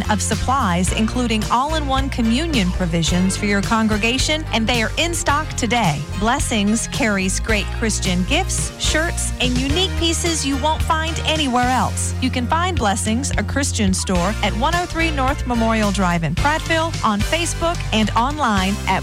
of supplies, including all-in-one communion provisions for your congregation, and they are in stock today. Blessings carries great Christian gifts, shirts, and unique pieces you won't find anywhere else. You can find Blessings, a Christian store, at 103 North Memorial Drive in Prattville, on Facebook, and online at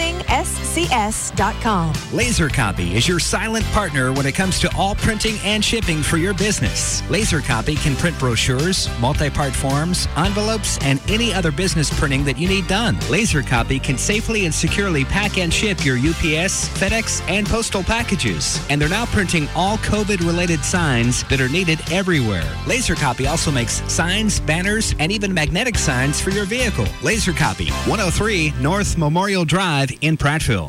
blessingscs.com. Laser Copy is your silent partner when it comes to all printing and shipping for your business. Laser Copy can print brochures, multi-part forms, envelopes, and any other business printing that you need done. Laser Copy can safely and securely pack and ship your UPS, FedEx, and postal packages. And they're now printing all COVID-related signs that are needed everywhere. Laser Copy also makes signs, banners, and even magnetic signs for your vehicle. Laser Copy, 103 North Memorial Drive in Prattville.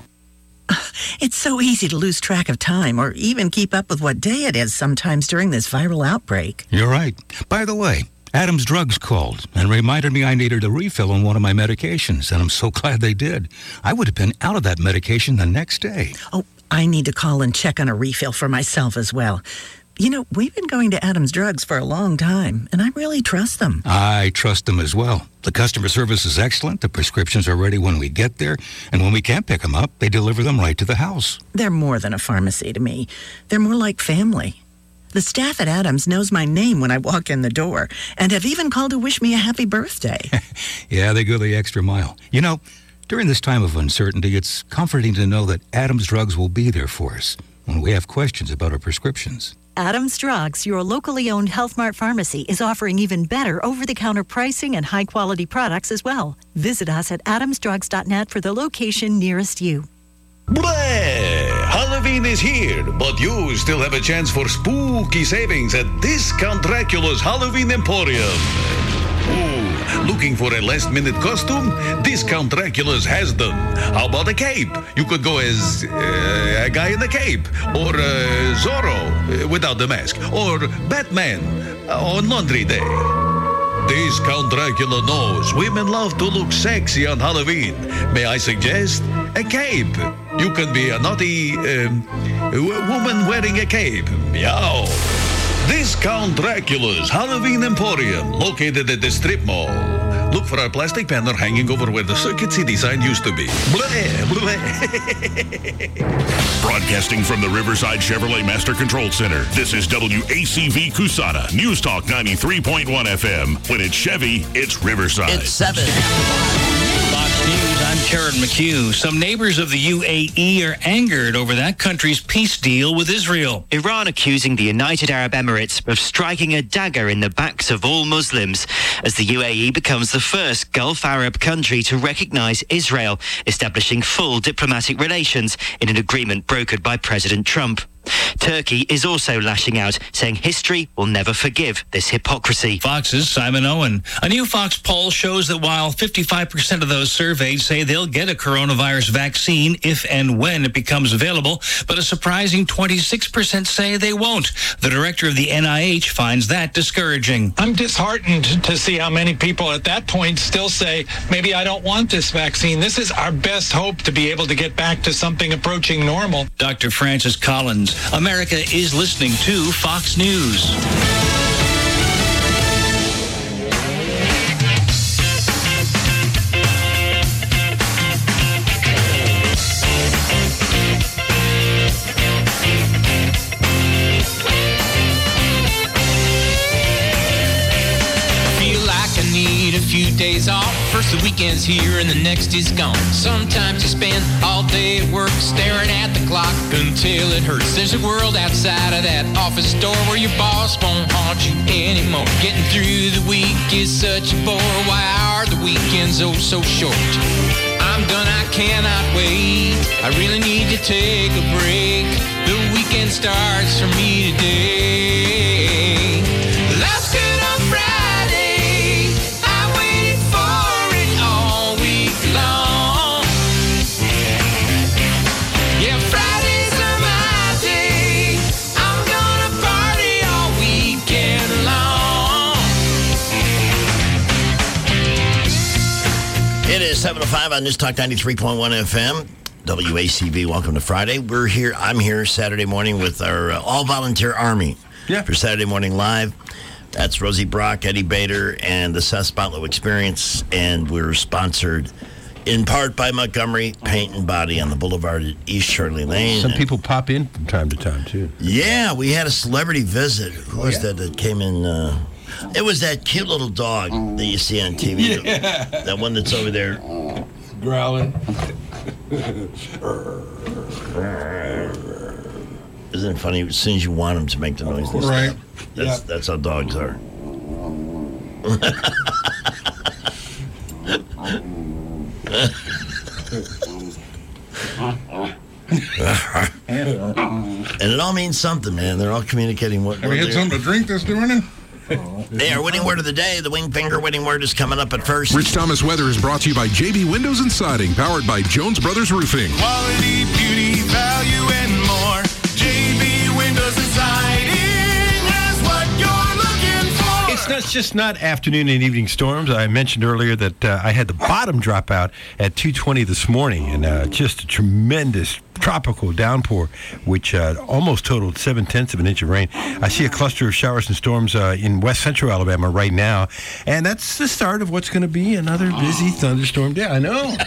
It's so easy to lose track of time or even keep up with what day it is sometimes during this viral outbreak. You're right. By the way, Adams Drugs called and reminded me I needed a refill on one of my medications, and I'm so glad they did. I would have been out of that medication the next day. Oh, I need to call and check on a refill for myself as well. You know, we've been going to Adams Drugs for a long time, and I really trust them. I trust them as well. The customer service is excellent. The prescriptions are ready when we get there, and when we can't pick them up, they deliver them right to the house. They're more than a pharmacy to me. They're more like family. The staff at Adams knows my name when I walk in the door, and have even called to wish me a happy birthday. Yeah, they go the extra mile. You know, during this time of uncertainty, it's comforting to know that Adams Drugs will be there for us when we have questions about our prescriptions. Adams Drugs, your locally owned Health Mart pharmacy, is offering even better over-the-counter pricing and high-quality products as well. Visit us at adamsdrugs.net for the location nearest you. Bleh! Halloween is here, but you still have a chance for spooky savings at Discount Dracula's Halloween Emporium. Ooh, looking for a last-minute costume? Discount Dracula's has them. How about a cape? You could go as a guy in a cape, or Zorro without the mask, or Batman on Laundry Day. Discount Dracula knows women love to look sexy on Halloween. May I suggest a cape? You can be a naughty woman wearing a cape. Meow. Discount Dracula's Halloween Emporium, located at the Strip Mall. Look for our plastic banner hanging over where the Circuit City sign used to be. Bleh, bleh. Broadcasting from the Riverside Chevrolet Master Control Center, this is WACV Kusana, News Talk 93.1 FM. When it's Chevy, it's Riverside. It's 7. Fox News, I'm Karen McHugh. Some neighbors of the UAE are angered over that country's peace deal with Israel. Iran accusing the United Arab Emirates of striking a dagger in the backs of all Muslims as the UAE becomes the first Gulf Arab country to recognize Israel, establishing full diplomatic relations in an agreement brokered by President Trump. Turkey is also lashing out, saying history will never forgive this hypocrisy. Fox's Simon Owen. A new Fox poll shows that while 55% of those surveyed say they'll get a coronavirus vaccine if and when it becomes available, but a surprising 26% say they won't. The director of the NIH finds that discouraging. I'm disheartened to see how many people at that point still say, maybe I don't want this vaccine. This is our best hope to be able to get back to something approaching normal. Dr. Francis Collins. America is listening to Fox News. Days off, first the weekend's here and the next is gone. Sometimes you spend all day at work staring at the clock until it hurts. There's a world outside of that office door where your boss won't haunt you anymore. Getting through the week is such a bore. Why are the weekends oh so short? I'm done, I cannot wait. I really need to take a break. The weekend starts for me today. Life's good on Friday. It is 7:05 on News Talk 93.1 FM. WACV, welcome to Friday. We're here. I'm here Saturday morning with our all-volunteer army for Saturday Morning Live. That's Rosie Brock, Eddie Bader, and the Seth Spotlow Experience. And we're sponsored in part by Montgomery Paint and Body on the Boulevard at East Shirley Lane. Some people pop in from time to time, too. Yeah, we had a celebrity visit. Who was that came in? It was that cute little dog that you see on TV. Yeah. That one that's over there. Growling. Isn't it funny? As soon as you want them to make the noise, they right? Stop. That's how dogs are. And it all means something, man. They're all communicating what. Have you had something to drink this morning? Hey, our winning word of the day, the wing finger winning word is coming up at first. Rich Thomas weather is brought to you by JB Windows and Siding, powered by Jones Brothers Roofing. Quality, beauty, value, and more. JB Windows and Siding has what you're looking for. It's just not afternoon and evening storms. I mentioned earlier that I had the bottom drop out at 2:20 this morning, and just a tremendous tropical downpour, which almost totaled 0.7 of an inch of rain. I see a cluster of showers and storms in west central Alabama right now, and that's the start of what's going to be another busy thunderstorm day. I know.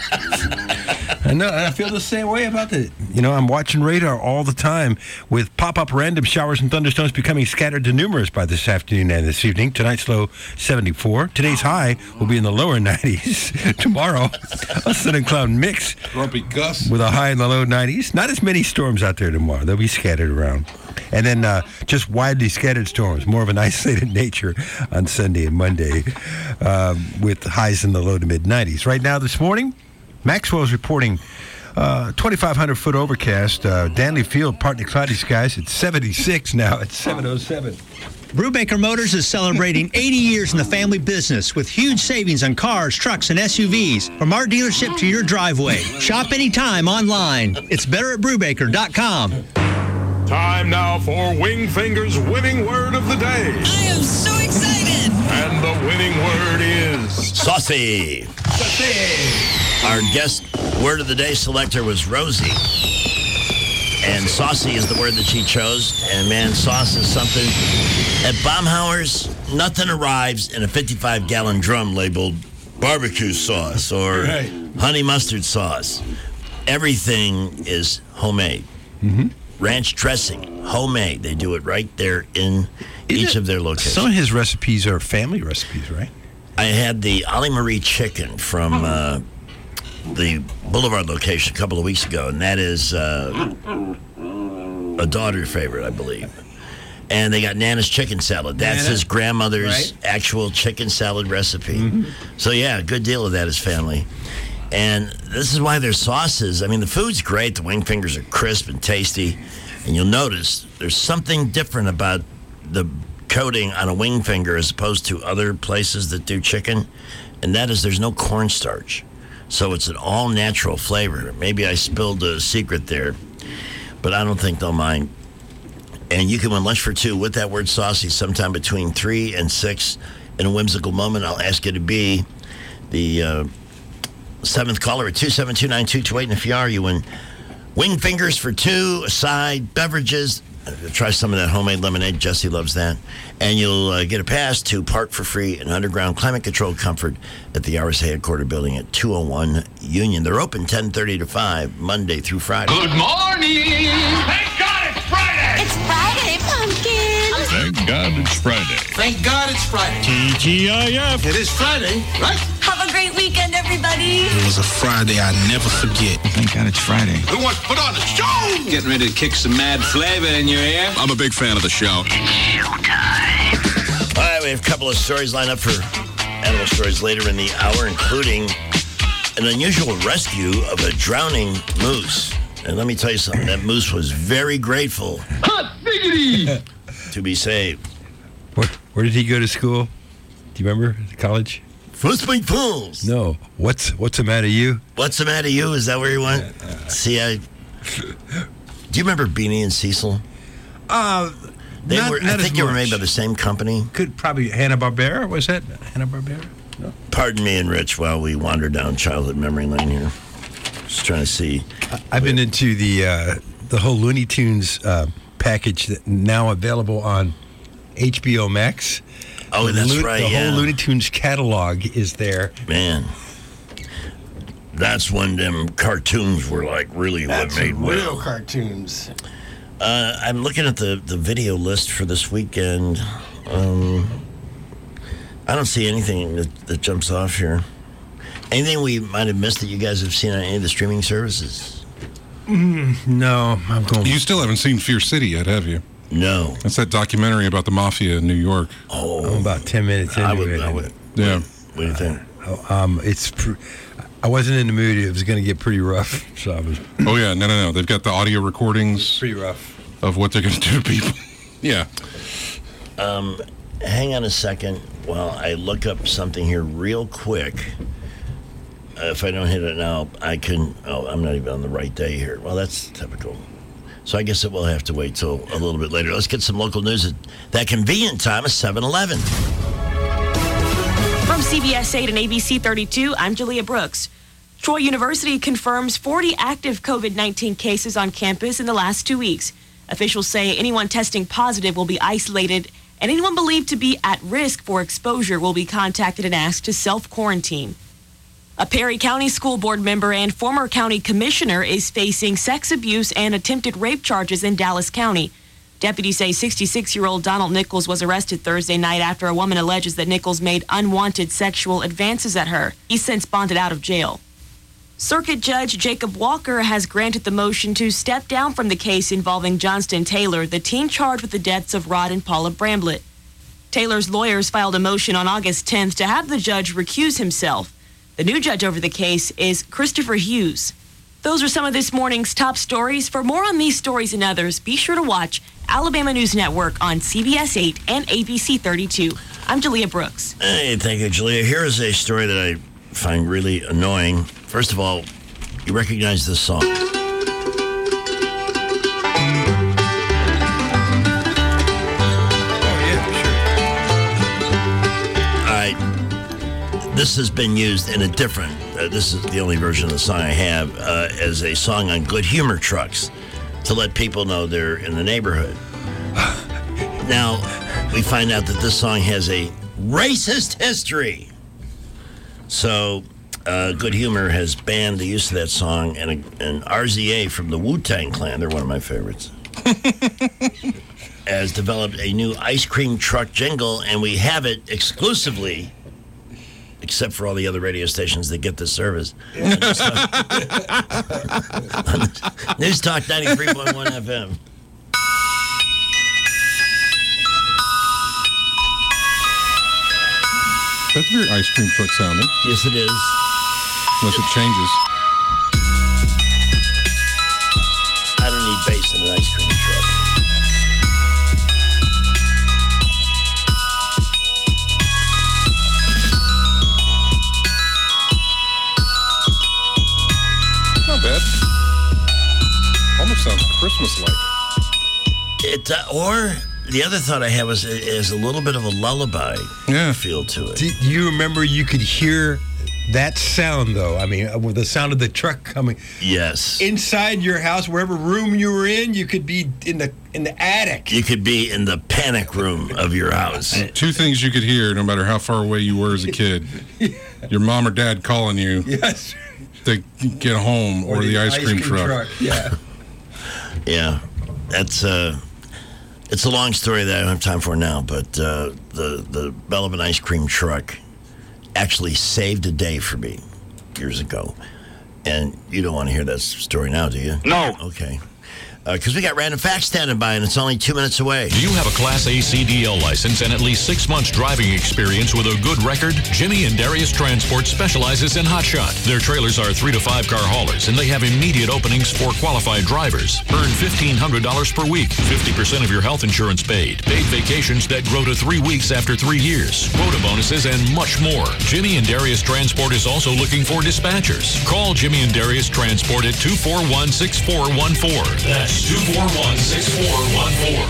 I know, and I feel the same way about it. You know, I'm watching radar all the time with pop-up random showers and thunderstorms becoming scattered to numerous by this afternoon and this evening. Tonight's low 74. Today's high will be in the lower 90s. Tomorrow, a sun and cloud mix. Grumpy Gus. With a high in the low 90s. Not as many storms out there tomorrow. They'll be scattered around. And then just widely scattered storms, more of an isolated nature on Sunday and Monday with highs in the low to mid-90s. Right now this morning, Maxwell's reporting 2,500-foot overcast. Danley Field, partly cloudy skies. It's 76 now at 7:07. Brubaker Motors is celebrating 80 years in the family business with huge savings on cars, trucks, and SUVs. From our dealership to your driveway. Shop anytime online. It's better at Brubaker.com. Time now for Wingfinger's winning word of the day. I am so excited. And the winning word is... Saucy. Saucy. Our guest word of the day selector was Rosie. And saucy is the word that she chose. And, man, sauce is something. At Baumhauer's, nothing arrives in a 55-gallon drum labeled barbecue sauce or honey mustard sauce. Everything is homemade. Mm-hmm. Ranch dressing, homemade. They do it right there in each of their locations. Some of his recipes are family recipes, right? I had the Ali Marie chicken from the Boulevard location a couple of weeks ago, and that is a daughter favorite, I believe. And they got Nana's chicken salad. That's his grandmother's actual chicken salad recipe. Mm-hmm. So, yeah, a good deal of that is family. And this is why their sauces, I mean, the food's great. The wing fingers are crisp and tasty. And you'll notice there's something different about the coating on a wing finger as opposed to other places that do chicken. And that is there's no cornstarch. So it's an all-natural flavor. Maybe I spilled a secret there, but I don't think they'll mind. And you can win lunch for two with that word saucy sometime between 3 and 6. In a whimsical moment, I'll ask you to be the 7th caller at 272-9228. And if you are, you win wing fingers for two, a side, beverages. Try some of that homemade lemonade. Jesse loves that. And you'll get a pass to park for free in underground climate-controlled comfort at the RSA headquarters building at 201 Union. They're open 10:30 to 5, Monday through Friday. Good morning. Thank God it's Friday. It's Friday, pumpkin. Thank God it's Friday. Thank God it's Friday. TGIF. It is Friday, right? Have a great weekend, everybody. It was a Friday I never forget. Thank God it's Friday. Who wants to put on a show? Getting ready to kick some mad flavor in your ear. I'm a big fan of the show. All right, we have a couple of stories lined up for animal stories later in the hour, including an unusual rescue of a drowning moose. And let me tell you something, that moose was very grateful to be saved. Where did he go to school? Do you remember? College? First Point Falls. No. What's the matter, you? What's the matter, you? Is that where you went? See, do you remember Beanie and Cecil? I think they were made by the same company. Could probably Hanna-Barbera. Was that Hanna-Barbera? No. Pardon me and Rich while we wander down childhood memory lane here. Just trying to see. I've been into the whole Looney Tunes package that now available on HBO Max. Oh, that's right, The yeah. whole Looney Tunes catalog is there. Man. That's when them cartoons were like really That's what made real well. cartoons. I'm looking at the video list for this weekend. I don't see anything that jumps off here. Anything we might have missed that you guys have seen on any of the streaming services? No, I'm going. You still haven't seen Fear City yet, have you? No. That's that documentary about the mafia in New York. Oh, I'm about 10 minutes into it. I would. Yeah. What do you think? I wasn't in the mood. It was going to get pretty rough. So I was. Oh yeah, no. They've got the audio recordings. Pretty rough. Of what they're going to do to people. Yeah. Hang on a second while I look up something here real quick. If I don't hit it now, I can. Oh, I'm not even on the right day here. Well, that's typical. So I guess it will have to wait till a little bit later. Let's get some local news at that convenient time of 7-Eleven. From CBS 8 and ABC 32, I'm Julia Brooks. Troy University confirms 40 active COVID-19 cases on campus in the last 2 weeks. Officials say anyone testing positive will be isolated, and anyone believed to be at risk for exposure will be contacted and asked to self-quarantine. A Perry County School Board member and former county commissioner is facing sex abuse and attempted rape charges in Dallas County. Deputies say 66-year-old Donald Nichols was arrested Thursday night after a woman alleges that Nichols made unwanted sexual advances at her. He's since bonded out of jail. Circuit Judge Jacob Walker has granted the motion to step down from the case involving Johnston Taylor, the teen charged with the deaths of Rod and Paula Bramblett. Taylor's lawyers filed a motion on August 10th to have the judge recuse himself. The new judge over the case is Christopher Hughes. Those are some of this morning's top stories. For more on these stories and others, be sure to watch Alabama News Network on CBS 8 and ABC 32. I'm Julia Brooks. Hey, thank you, Julia. Here is a story that I find really annoying. First of all, you recognize this song. This has been used in a different, this is the only version of the song I have, as a song on Good Humor trucks to let people know they're in the neighborhood. Now, we find out that this song has a racist history. So, Good Humor has banned the use of that song, and RZA from the Wu-Tang Clan, they're one of my favorites, has developed a new ice cream truck jingle, and we have it exclusively, except for all the other radio stations that get this service. News Talk 93.1 FM. That's very ice cream truck sounding. Yes, it is. Unless it changes. I don't need bass in an ice cream truck. Not bad. Almost sounds Christmas-like. It or the other thought I had was it has a little bit of a lullaby feel to it. Do you remember you could hear that sound, though? I mean, with the sound of the truck coming. Yes. Inside your house, wherever room you were in, you could be in the attic. You could be in the panic room of your house. Two things you could hear no matter how far away you were as a kid. Your mom or dad calling you. Yes. To get home, or the ice cream truck. Yeah. Yeah. That's it's a long story that I don't have time for now, but the Bellevin ice cream truck actually saved a day for me years ago. And you don't want to hear that story now, do you? No. Okay. Because we got Random Facts standing by, and it's only 2 minutes away. Do you have a Class A CDL license and at least 6 months driving experience with a good record? Jimmy and Darius Transport specializes in hotshot. Their trailers are 3 to 5 car haulers, and they have immediate openings for qualified drivers. Earn $1,500 per week, 50% of your health insurance paid, paid vacations that grow to 3 weeks after 3 years, quota bonuses, and much more. Jimmy and Darius Transport is also looking for dispatchers. Call Jimmy and Darius Transport at 241-6414. That's 241-6414.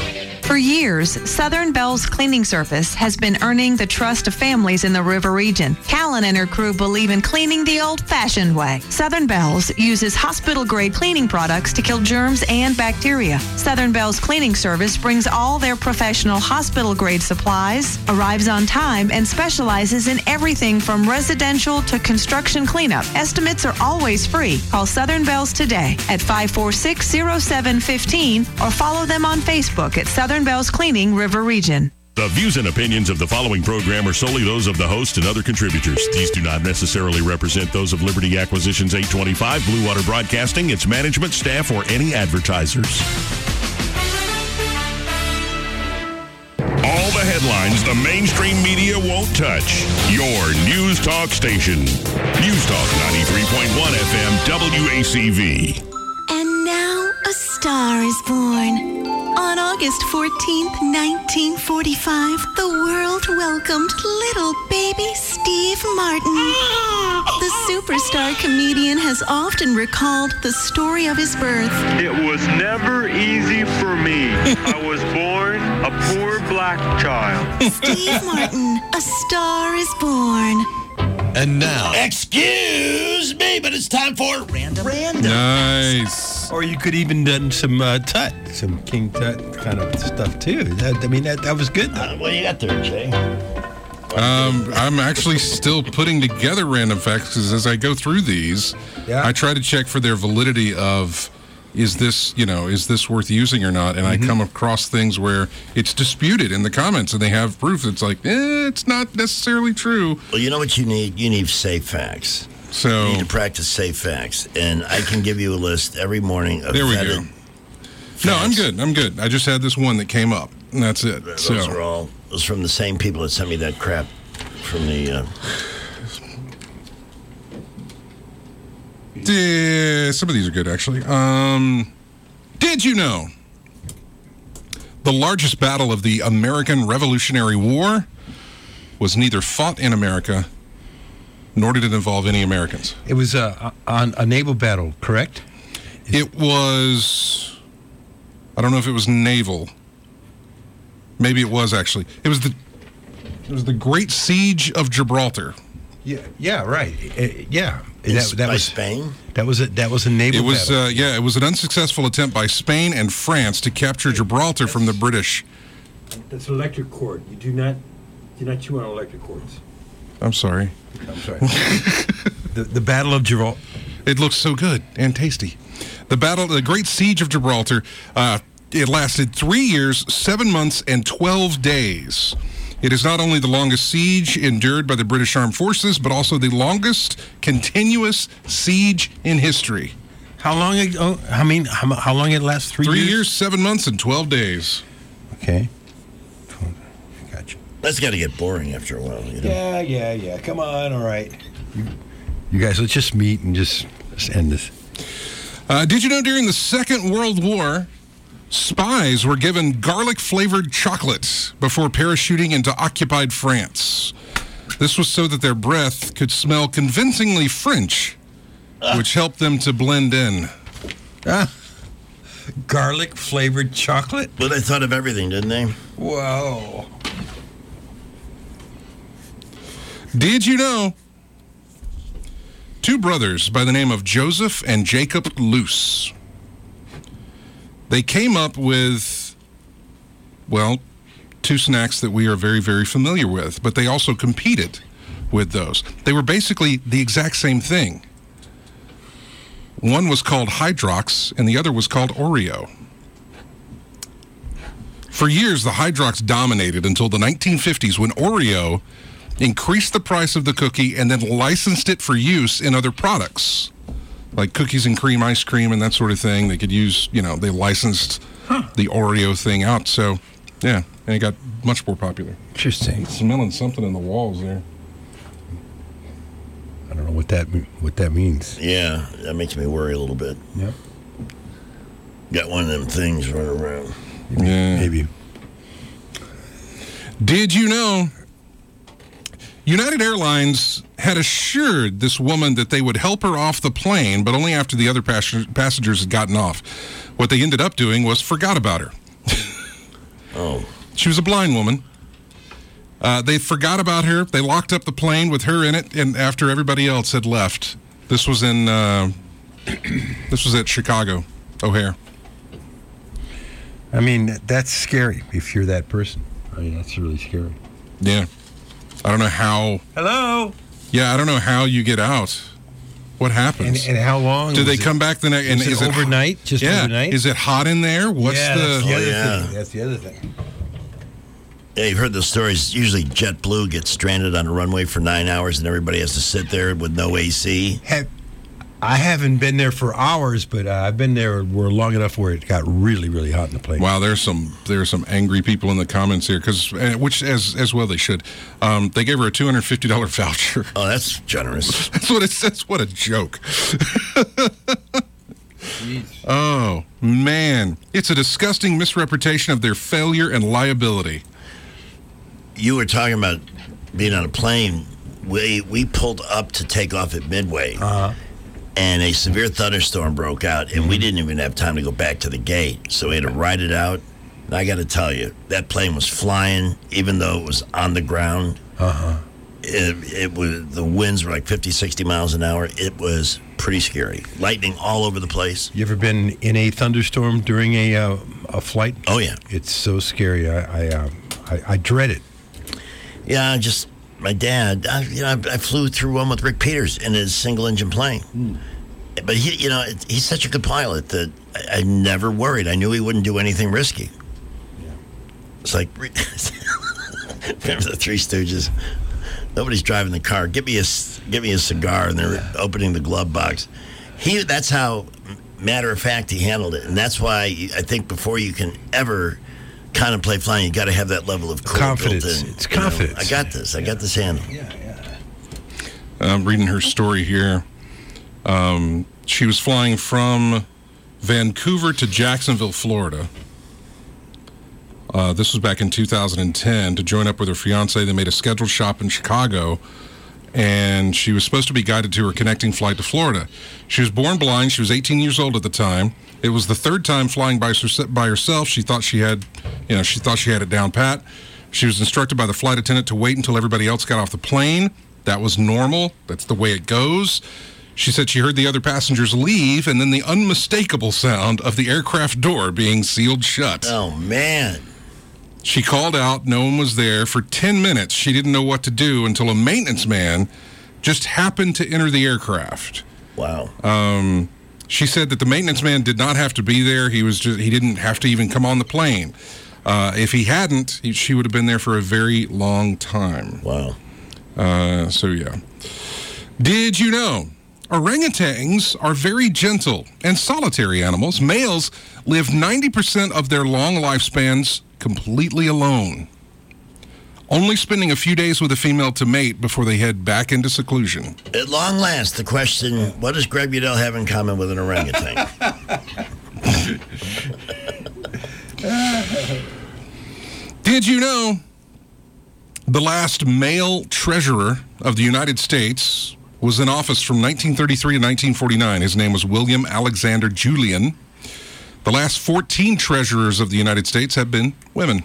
For years, Southern Bell's cleaning service has been earning the trust of families in the river region. Callan and her crew believe in cleaning the old-fashioned way. Southern Bell's uses hospital-grade cleaning products to kill germs and bacteria. Southern Bell's cleaning service brings all their professional hospital-grade supplies, arrives on time, and specializes in everything from residential to construction cleanup. Estimates are always free. Call Southern Bell's today at 546-0715 or follow them on Facebook at Southern Bell's Cleaning River Region. The views and opinions of the following program are solely those of the host and other contributors. These do not necessarily represent those of Liberty Acquisitions 825, Blue Water Broadcasting, its management, staff, or any advertisers. All the headlines the mainstream media won't touch. Your News Talk station. News Talk 93.1 FM WACV. And now a star is born. On August 14th, 1945, the world welcomed little baby Steve Martin. The superstar comedian has often recalled the story of his birth. It was never easy for me. I was born a poor black child. Steve Martin, a star is born. And now, excuse me, but it's time for Random. Nice. Or you could even done some Tut, some King Tut kind of stuff too. That was good. What do you got there, Jay? I'm actually still putting together random facts because as I go through these, I try to check for their validity of is this worth using or not? And I come across things where it's disputed in the comments and they have proof. It's like, it's not necessarily true. Well, you know what you need? You need safe facts. So you need to practice safe facts. And I can give you a list every morning of there we vetted go. facts. No, I'm good. I just had this one that came up, and that's it. Those are all those from the same people that sent me that crap from the... some of these are good, actually. Did you know the largest battle of the American Revolutionary War was neither fought in America nor did it involve any Americans? It was a naval battle, correct? It was... I don't know if it was naval. Maybe it was, actually. It was the Great Siege of Gibraltar. Yeah, right. That was Spain? That was a naval battle. It was an unsuccessful attempt by Spain and France to capture Gibraltar from the British. That's an electric cord. You do not chew on electric cords. I'm sorry. The Battle of Gibraltar. It looks so good and tasty. The Great Siege of Gibraltar, it lasted 3 years, 7 months, and 12 days. It is not only the longest siege endured by the British Armed Forces, but also the longest continuous siege in history. How long ago? How long it last? 3 years? 3 years, 7 months, and 12 days. Okay. Gotcha. That's got to get boring after a while. You know? Yeah. Come on, all right. You guys, let's just meet and just end this. Did you know during the Second World War, spies were given garlic-flavored chocolate before parachuting into occupied France? This was so that their breath could smell convincingly French, which helped them to blend in. Garlic-flavored chocolate? Well, they thought of everything, didn't they? Whoa. Did you know two brothers by the name of Joseph and Jacob Luce, they came up with, two snacks that we are very, very familiar with, but they also competed with those. They were basically the exact same thing. One was called Hydrox, and the other was called Oreo. For years, the Hydrox dominated until the 1950s when Oreo increased the price of the cookie and then licensed it for use in other products, like cookies and cream ice cream and that sort of thing. They could use, they licensed the Oreo thing out. So, yeah, and it got much more popular. Interesting. I'm smelling something in the walls there. I don't know what that means. Yeah, that makes me worry a little bit. Yep. Got one of them things running around. Yeah. Maybe. Did you know United Airlines had assured this woman that they would help her off the plane, but only after the other passengers had gotten off. What they ended up doing was forgot about her. Oh. She was a blind woman. They forgot about her. They locked up the plane with her in it, and after everybody else had left. This was in. This was at Chicago O'Hare. I mean, that's scary if you're that person. I mean, that's really scary. Yeah. I don't know how. Hello. Yeah, I don't know how you get out. What happens? And how long? Do they come back the next? And is it overnight? Just overnight? Is it hot in there? What's that's the other thing. That's the other thing. Yeah, you've heard the stories. Usually JetBlue gets stranded on a runway for 9 hours and everybody has to sit there with no AC. I haven't been there for hours, but I've been there long enough where it got really, really hot in the plane. Wow, there's some angry people in the comments here, which as well they should. They gave her a $250 voucher. Oh, that's generous. That's what it says. What a joke. Oh, man. It's a disgusting misrepresentation of their failure and liability. You were talking about being on a plane. We pulled up to take off at Midway. And a severe thunderstorm broke out, and we didn't even have time to go back to the gate. So we had to ride it out. And I got to tell you, that plane was flying, even though it was on the ground. It was, the winds were like 50, 60 miles an hour. It was pretty scary. Lightning all over the place. You ever been in a thunderstorm during a flight? Oh, yeah. It's so scary. I dread it. Yeah, my dad, I flew through one with Rick Peters in his single-engine plane. But he's such a good pilot that I never worried. I knew he wouldn't do anything risky. Yeah. It's like, remember the Three Stooges? Nobody's driving the car. Give me a cigar, and they're opening the glove box. That's how matter of fact he handled it, and that's why I think before you can ever contemplate flying, you got to have that level of confidence. It's confidence. I got this. I got this handle. I'm reading her story here. She was flying from Vancouver to Jacksonville, Florida. This was back in 2010 to join up with her fiance. They made a scheduled stop in Chicago, and she was supposed to be guided to her connecting flight to Florida. She was born blind. She was 18 years old at the time. It was the third time flying by herself. She thought she had it down pat. She was instructed by the flight attendant to wait until everybody else got off the plane. That was normal. That's the way it goes. She said she heard the other passengers leave, and then the unmistakable sound of the aircraft door being sealed shut. Oh, man. She called out. No one was there. For 10 minutes, she didn't know what to do until a maintenance man just happened to enter the aircraft. Wow. She said that the maintenance man did not have to be there. He didn't have to even come on the plane. If he hadn't, she would have been there for a very long time. Wow. So, yeah. Did you know orangutans are very gentle and solitary animals? Males live 90% of their long lifespans completely alone, only spending a few days with a female to mate before they head back into seclusion. At long last, the question, what does Greg Budell have in common with an orangutan? Did you know the last male treasurer of the United States was in office from 1933 to 1949? His name was William Alexander Julian. The last 14 treasurers of the United States have been women.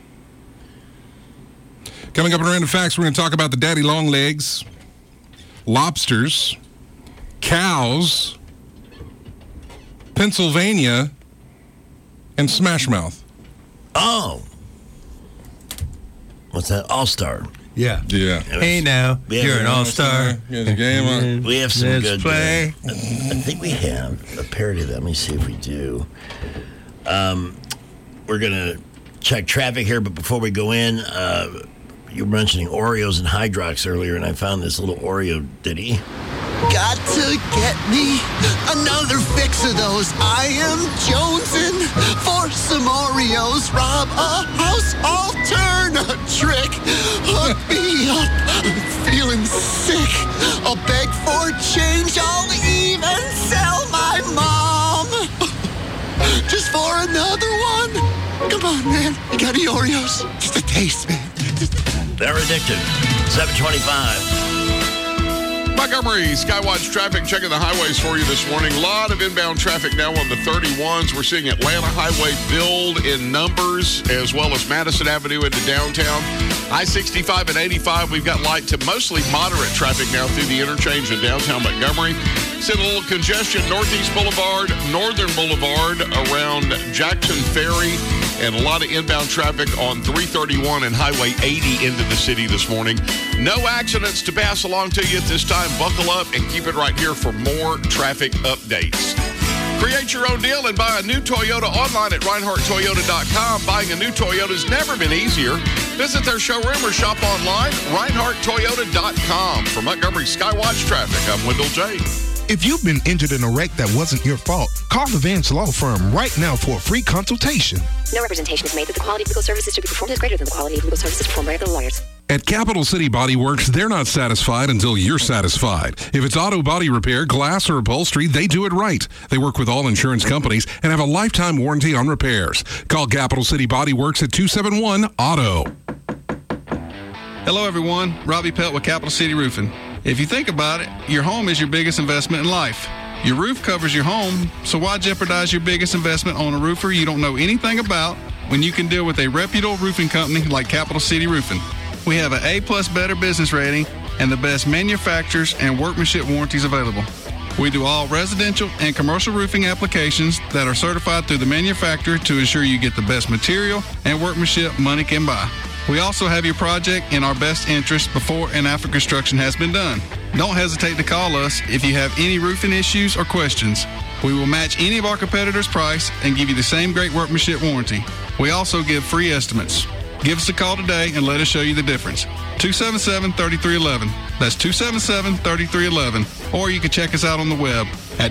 Coming up in Random Facts, we're going to talk about the daddy long legs, lobsters, cows, Pennsylvania, and Smash Mouth. Oh. What's that? All-Star. Yeah. Hey now, you're an all-star. Here's a game on. We have some Let's good. play. I think we have a parody of that. Let me see if we do. We're gonna check traffic here, but before we go in, you were mentioning Oreos and Hydrox earlier, and I found this little Oreo ditty. Got to get me another fix of those. I am jonesing for some Oreos. Rob a house, I'll turn a trick. Hook me up, I'm feeling sick. I'll beg for change, I'll even sell my mom. Just for another one. Come on, man, you got any Oreos? Just a taste, man. They're addicted. 725. Montgomery Skywatch traffic checking the highways for you this morning. A lot of inbound traffic now on the 31s. We're seeing Atlanta Highway build in numbers, as well as Madison Avenue into downtown. I-65 and 85, we've got light to mostly moderate traffic now through the interchange in downtown Montgomery. Seeing a little congestion, Northeast Boulevard, Northern Boulevard around Jackson Ferry, and a lot of inbound traffic on 331 and Highway 80 into the city this morning. No accidents to pass along to you at this time. Buckle up and keep it right here for more traffic updates. Create your own deal and buy a new Toyota online at ReinhardtToyota.com. Buying a new Toyota has never been easier. Visit their showroom or shop online, ReinhardtToyota.com. For Montgomery Skywatch Traffic, I'm Wendell J. If you've been injured in a wreck that wasn't your fault, call the Vance Law Firm right now for a free consultation. No representation is made that the quality of legal services to be performed is greater than the quality of legal services performed by other lawyers. At Capital City Body Works, they're not satisfied until you're satisfied. If it's auto body repair, glass, or upholstery, they do it right. They work with all insurance companies and have a lifetime warranty on repairs. Call Capital City Body Works at 271-AUTO. Hello, everyone. Robbie Pelt with Capital City Roofing. If you think about it, your home is your biggest investment in life. Your roof covers your home, so why jeopardize your biggest investment on a roofer you don't know anything about when you can deal with a reputable roofing company like Capital City Roofing? We have an A+ Better business rating and the best manufacturers and workmanship warranties available. We do all residential and commercial roofing applications that are certified through the manufacturer to ensure you get the best material and workmanship money can buy. We also have your project in our best interest before and after construction has been done. Don't hesitate to call us if you have any roofing issues or questions. We will match any of our competitors' price and give you the same great workmanship warranty. We also give free estimates. Give us a call today and let us show you the difference. 277-3311. That's 277-3311. Or you can check us out on the web at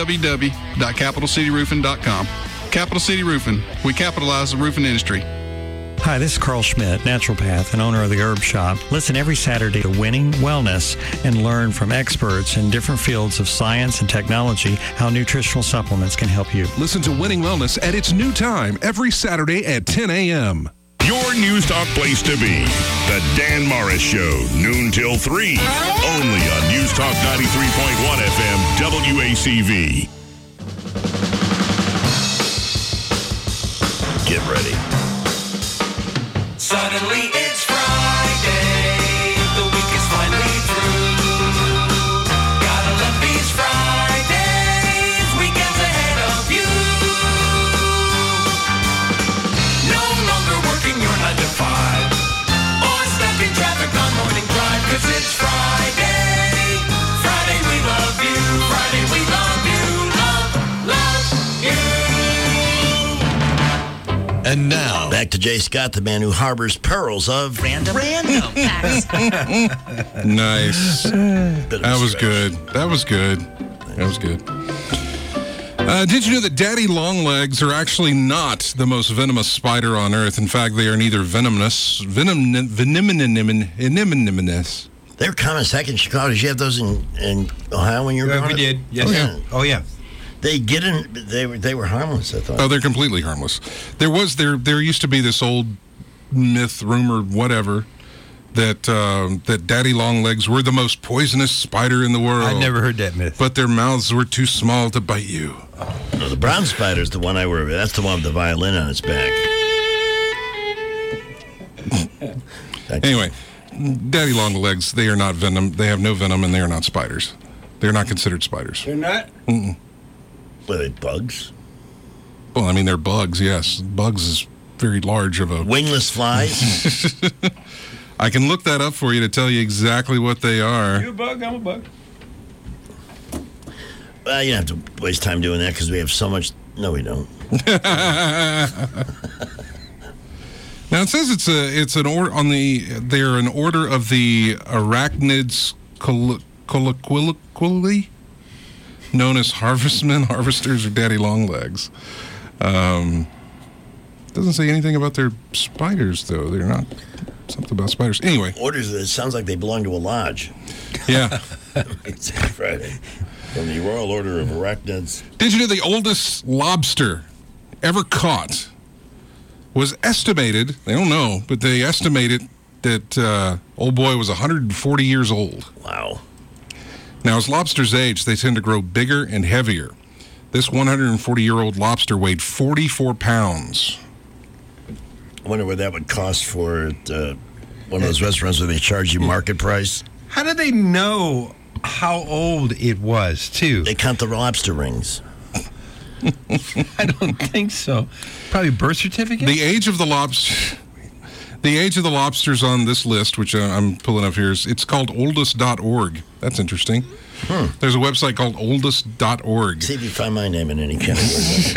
www.capitalcityroofing.com. Capital City Roofing. We capitalize the roofing industry. Hi, this is Carl Schmidt, naturopath and owner of the Herb Shop. Listen every Saturday to Winning Wellness and learn from experts in different fields of science and technology how nutritional supplements can help you. Listen to Winning Wellness at its new time every Saturday at 10 a.m. Your News Talk place to be. The Dan Morris Show, noon till 3. Only on News Talk 93.1 FM, WACV. Get ready. Suddenly it's Friday, the week is finally through. Gotta love these Fridays, weekends ahead of you. No longer working your 9 to 5, or stuck in traffic on morning drive, 'cause it's Friday. Friday we love you, Friday we love you, love you. And now, back to Jay Scott, the man who harbors pearls of random facts. Nice. That was good. That was good. That was good. Did you know that daddy longlegs are actually not the most venomous spider on Earth? In fact, they are neither venomous. They're common back in Chicago. Did you have those in Ohio when you were growing up? We did. Yes. Oh, yeah. They get in. They were harmless, I thought. Oh, they're completely harmless. There used to be this old myth, rumor, whatever, that daddy longlegs were the most poisonous spider in the world. I never heard that myth. But their mouths were too small to bite you. No, the brown spider's the one I worry about. That's the one with the violin on its back. Anyway, daddy longlegs, they are not venom. They have no venom, and they are not spiders. They're not considered spiders. They're not? Mm-mm. Were they bugs? Well, I mean, they're bugs, yes. Bugs is very large of a... Wingless flies? I can look that up for you to tell you exactly what they are. You a bug, I'm a bug. Well, you don't have to waste time doing that because we have so much... No, we don't. Now, it says it's an order on the... They're an order of the arachnids colloquially known as harvesters, or daddy longlegs. Doesn't say anything about their spiders, though. They're not something about spiders. Anyway. Orders, it sounds like they belong to a lodge. Yeah. It's Friday. From the Royal Order of Arachnids. Did you know the oldest lobster ever caught was estimated, they don't know, but they estimated that old boy was 140 years old. Wow. Now, as lobsters age, they tend to grow bigger and heavier. This 140-year-old lobster weighed 44 pounds. I wonder what that would cost for one of those restaurants where they charge you market price. How do they know how old it was, too? They count the lobster rings. I don't think so. Probably birth certificate? The age of the lobster... The age of the lobsters on this list, which I'm pulling up here, it's called oldest.org. That's interesting. There's a website called oldest.org. See if you find my name in any category.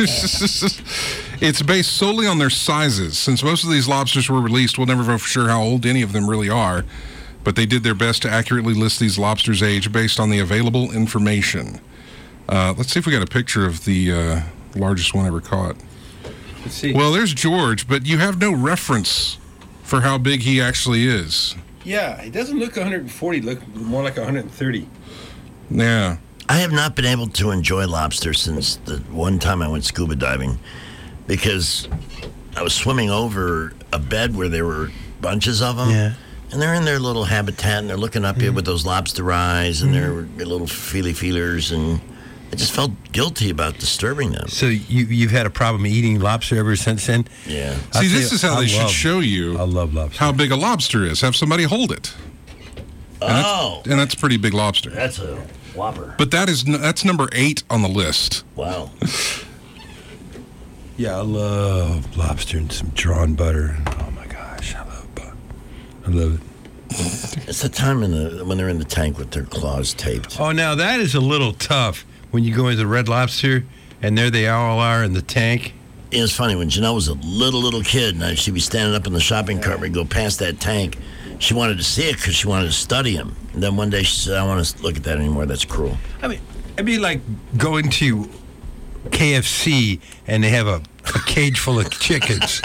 It's based solely on their sizes. Since most of these lobsters were released, we'll never know for sure how old any of them really are. But they did their best to accurately list these lobsters' age based on the available information. Let's see if we got a picture of the largest one ever caught. Let's see. Well, there's George, but you have no reference for how big he actually is. Yeah, it doesn't look 140. It looks more like 130. Yeah. I have not been able to enjoy lobster since the one time I went scuba diving because I was swimming over a bed where there were bunches of them. Yeah. And they're in their little habitat and they're looking up here with those lobster eyes and their little feelers, and I just felt guilty about disturbing them. So you've had a problem eating lobster ever since then? Yeah. See, this is how they should show you I love lobster. how big a lobster is. Have somebody hold it. And that's a pretty big lobster. That's a whopper. But that's number 8 on the list. Wow. Yeah, I love lobster and some drawn butter. Oh my gosh, I love it. It's the time when they're in the tank with their claws taped. Oh, now that is a little tough when you go into Red Lobster and there they all are in the tank. It was funny when Janelle was a little kid and she'd be standing up in the shopping cart. We'd go past that tank. She wanted to see it because she wanted to study them. And then one day she said, "I don't want to look at that anymore. That's cruel." I mean, it'd be like going to KFC and they have a cage full of chickens.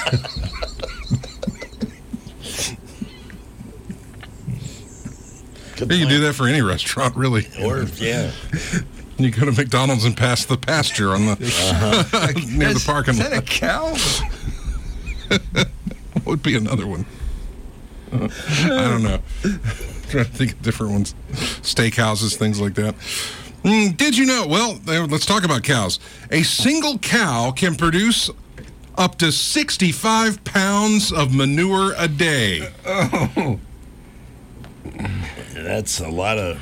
You can do that for any restaurant, really. Or, yeah. You go to McDonald's and pass the pasture on the near the parking lot. Is that a cow? What would be another one? I don't know. Trying to think of different ones. Steakhouses, things like that. Did you know? Well, let's talk about cows. A single cow can produce up to 65 pounds of manure a day. Oh. That's a lot of...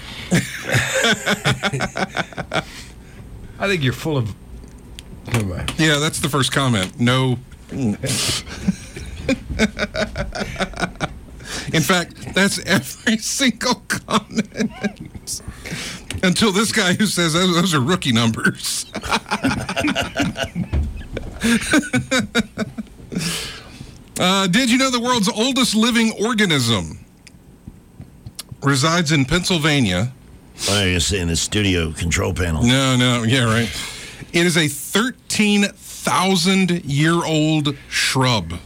I think you're full of... Yeah, that's the first comment. No. In fact, that's every single comment. Until this guy who says those are rookie numbers. Did you know the world's oldest living organism resides in Pennsylvania? Oh, you're saying the studio control panel. No, yeah, right. It is a 13,000-year-old shrub.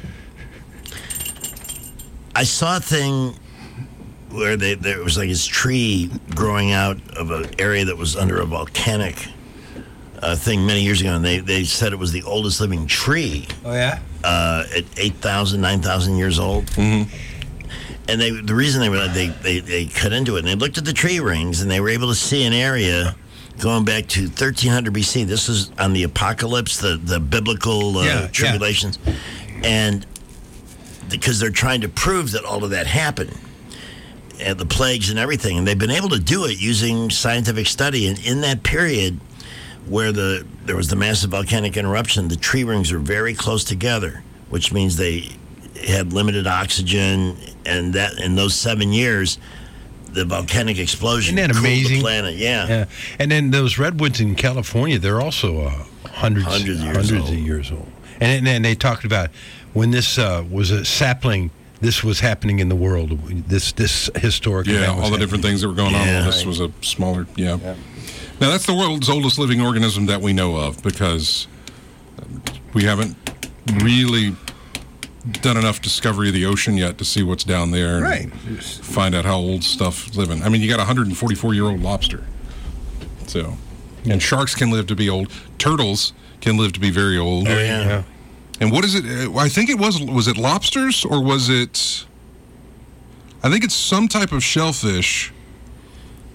I saw a thing where there was like this tree growing out of an area that was under a volcanic thing many years ago, and they said it was the oldest living tree. Oh, yeah? At 8,000, 9,000 years old. Mm-hmm. And the reason they cut into it, and they looked at the tree rings, and they were able to see an area going back to 1300 BC. This is on the apocalypse, the biblical tribulations. Yeah. And because they're trying to prove that all of that happened, and the plagues and everything, and they've been able to do it using scientific study. And in that period where there was the massive volcanic eruption, the tree rings are very close together, which means they had limited oxygen, and that in those 7 years, the volcanic explosion Isn't that cooled amazing? the planet. Yeah. And then those redwoods in California, they're also hundreds of years old. And then they talked about when this was a sapling, this was happening in the world. This historic event all the different things that were going on. Well, this was a smaller, Now, that's the world's oldest living organism that we know of, because we haven't really done enough discovery of the ocean yet to see what's down there. Right. And find out how old stuff's living. I mean, you got a 144-year-old lobster. So, and sharks can live to be old. Turtles can live to be very old. Oh, yeah. And what is it? I think it was it lobsters, or was it? I think it's some type of shellfish.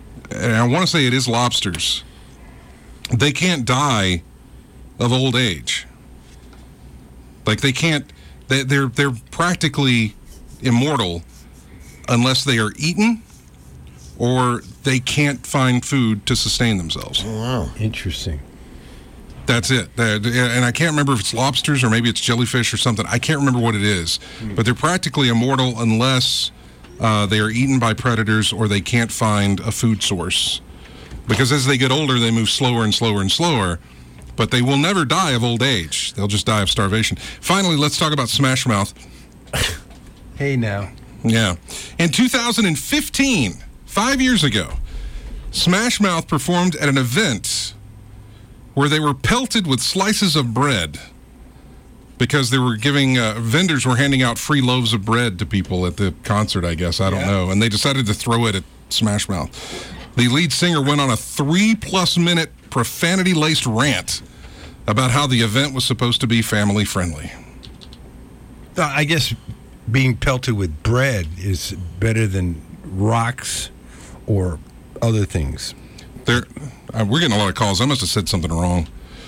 and I want to say it is lobsters, they can't die of old age. Like they can't, they're practically immortal unless they are eaten or they can't find food to sustain themselves. Oh, wow. Interesting. That's it. And I can't remember if it's lobsters or maybe it's jellyfish or something. I can't remember what it is. But they're practically immortal unless they are eaten by predators or they can't find a food source. Because as they get older, they move slower and slower and slower. But they will never die of old age. They'll just die of starvation. Finally, let's talk about Smash Mouth. Hey, now. Yeah. In 2015, 5 years ago, Smash Mouth performed at an event where they were pelted with slices of bread because they were giving, vendors were handing out free loaves of bread to people at the concert, I guess. I don't know. And they decided to throw it at Smash Mouth. The lead singer went on a 3+ minute profanity-laced rant about how the event was supposed to be family-friendly. I guess being pelted with bread is better than rocks or other things. We're getting a lot of calls. I must have said something wrong.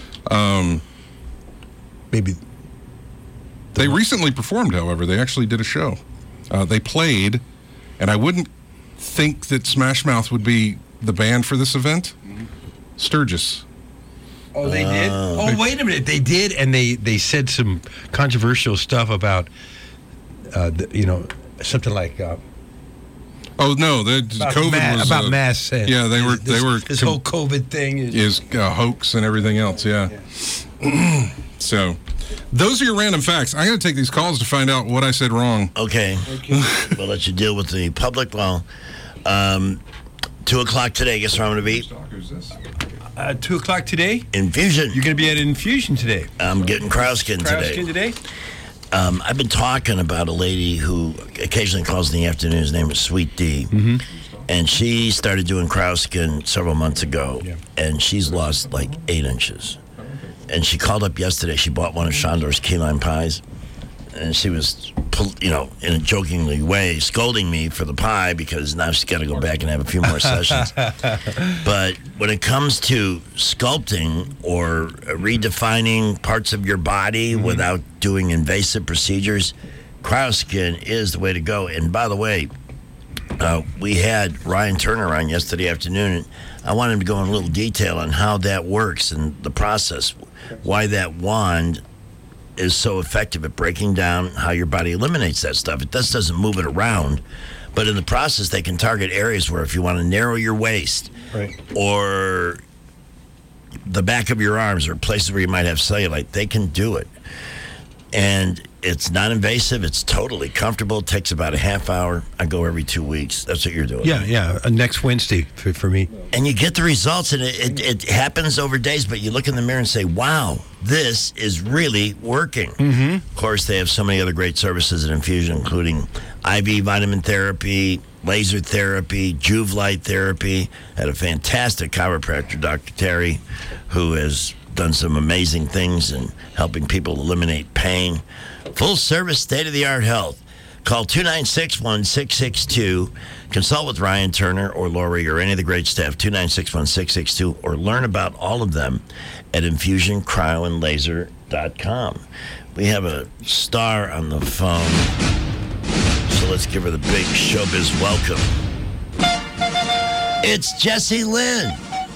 Maybe. They recently performed, however. They actually did a show. They played, and I wouldn't think that Smash Mouth would be the band for this event. Sturgis. Oh, they did? Oh, wait a minute. They did, and they said some controversial stuff about, something like... oh, no, COVID was... About mass. Yeah, they were... This whole COVID thing is a hoax and everything else, yeah. So, those are your random facts. I got to take these calls to find out what I said wrong. Okay. We'll let you deal with the public. Well, 2 o'clock today, guess where I'm going to be? 2 o'clock today? Infusion. You're going to be at Infusion today? I'm getting Krauskin today. Krauskin today? I've been talking about a lady who occasionally calls in the afternoon. Her name is Sweet D. Mm-hmm. And she started doing Krauskin several months ago. Yeah. And she's lost like 8 inches. And she called up yesterday. She bought one of Shondor's key lime pies. And she was, in a jokingly way, scolding me for the pie because now she's got to go back and have a few more sessions. But when it comes to sculpting or redefining parts of your body without doing invasive procedures, Krauskin is the way to go. And by the way, we had Ryan Turner on yesterday afternoon, and I wanted him to go in a little detail on how that works and the process, why that wand is so effective at breaking down how your body eliminates that stuff. It just doesn't move it around, but in the process, they can target areas where if you want to narrow your waist or the back of your arms or places where you might have cellulite, they can do it. And it's non-invasive. It's totally comfortable. It takes about a half hour. I go every 2 weeks. That's what you're doing. Yeah. Next Wednesday for me. And you get the results, and it happens over days, but you look in the mirror and say, wow, this is really working. Mm-hmm. Of course, they have so many other great services at Infusion, including IV vitamin therapy, laser therapy, Juve light therapy. Had a fantastic chiropractor, Dr. Terry, who has done some amazing things in helping people eliminate pain. Full service, state-of-the-art health. Call 296-1662. Consult with Ryan Turner or Lori or any of the great staff, 296-1662, or learn about all of them at infusioncrioandlaser.com. We have a star on the phone, so let's give her the big showbiz welcome. It's Jessie Lynn.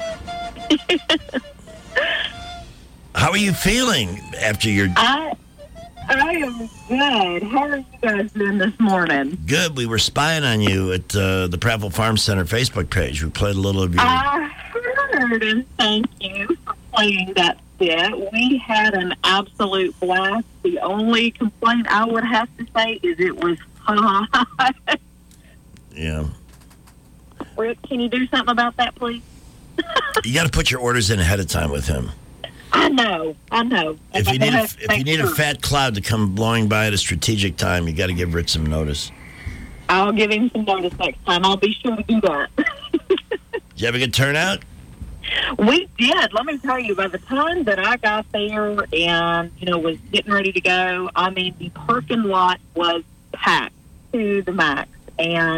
How are you feeling after your... I am good. How are you guys doing this morning? Good. We were spying on you at the Prattville Farm Center Facebook page. We played a little of your... I heard, and thank you for playing that bit. We had an absolute blast. The only complaint I would have to say is it was hot. Yeah. Rick, can you do something about that, please? You got to put your orders in ahead of time with him. I know. If you need a fat cloud to come blowing by at a strategic time, you got to give Rich some notice. I'll give him some notice next time. I'll be sure to do that. Did you have a good turnout? We did. Let me tell you, by the time that I got there and, was getting ready to go, I mean, the parking lot was packed to the max. And